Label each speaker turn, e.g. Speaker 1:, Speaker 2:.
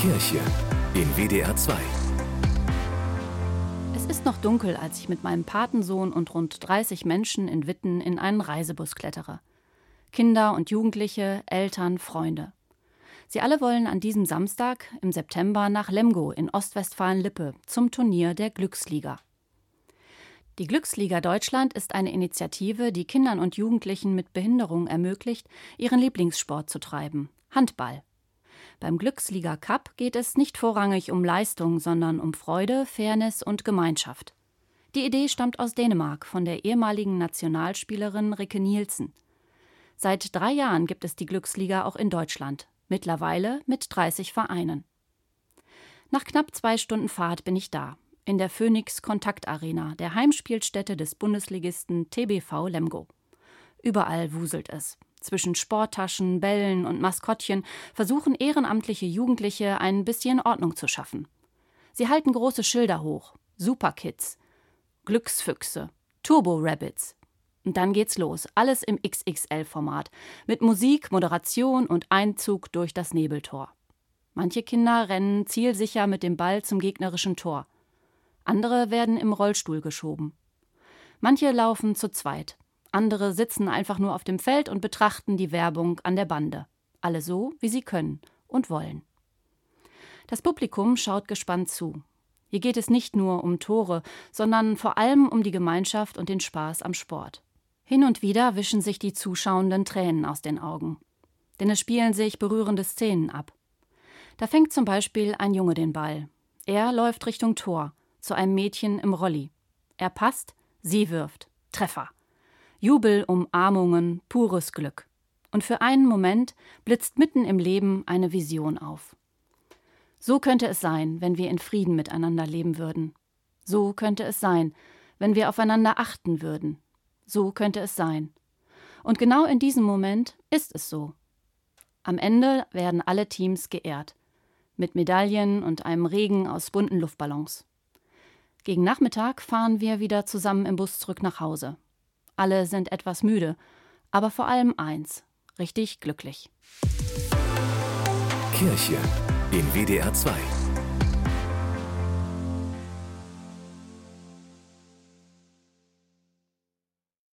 Speaker 1: Kirche in WDR 2.
Speaker 2: Es ist noch dunkel, als ich mit meinem Patensohn und rund 30 Menschen in Witten in einen Reisebus klettere. Kinder und Jugendliche, Eltern, Freunde. Sie alle wollen an diesem Samstag im September nach Lemgo in Ostwestfalen-Lippe zum Turnier der Glücksliga. Die Glücksliga Deutschland ist eine Initiative, die Kindern und Jugendlichen mit Behinderung ermöglicht, ihren Lieblingssport zu treiben: Handball. Beim Glücksliga Cup geht es nicht vorrangig um Leistung, sondern um Freude, Fairness und Gemeinschaft. Die Idee stammt aus Dänemark von der ehemaligen Nationalspielerin Rikke Nielsen. Seit 3 Jahren gibt es die Glücksliga auch in Deutschland, mittlerweile mit 30 Vereinen. Nach knapp 2 Stunden Fahrt bin ich da, in der Phoenix Kontaktarena, der Heimspielstätte des Bundesligisten TBV Lemgo. Überall wuselt es. Zwischen Sporttaschen, Bällen und Maskottchen versuchen ehrenamtliche Jugendliche ein bisschen Ordnung zu schaffen. Sie halten große Schilder hoch: Superkids, Glücksfüchse, Turbo Rabbits. Und dann geht's los, alles im XXL-Format, mit Musik, Moderation und Einzug durch das Nebeltor. Manche Kinder rennen zielsicher mit dem Ball zum gegnerischen Tor. Andere werden im Rollstuhl geschoben. Manche laufen zu zweit. Andere sitzen einfach nur auf dem Feld und betrachten die Werbung an der Bande. Alle so, wie sie können und wollen. Das Publikum schaut gespannt zu. Hier geht es nicht nur um Tore, sondern vor allem um die Gemeinschaft und den Spaß am Sport. Hin und wieder wischen sich die Zuschauenden Tränen aus den Augen. Denn es spielen sich berührende Szenen ab. Da fängt zum Beispiel ein Junge den Ball. Er läuft Richtung Tor, zu einem Mädchen im Rolli. Er passt, sie wirft. Treffer. Jubel, Umarmungen, pures Glück. Und für einen Moment blitzt mitten im Leben eine Vision auf. So könnte es sein, wenn wir in Frieden miteinander leben würden. So könnte es sein, wenn wir aufeinander achten würden. So könnte es sein. Und genau in diesem Moment ist es so. Am Ende werden alle Teams geehrt. Mit Medaillen und einem Regen aus bunten Luftballons. Gegen Nachmittag fahren wir wieder zusammen im Bus zurück nach Hause. Alle sind etwas müde, aber vor allem eins: richtig glücklich.
Speaker 1: Kirche in WDR 2.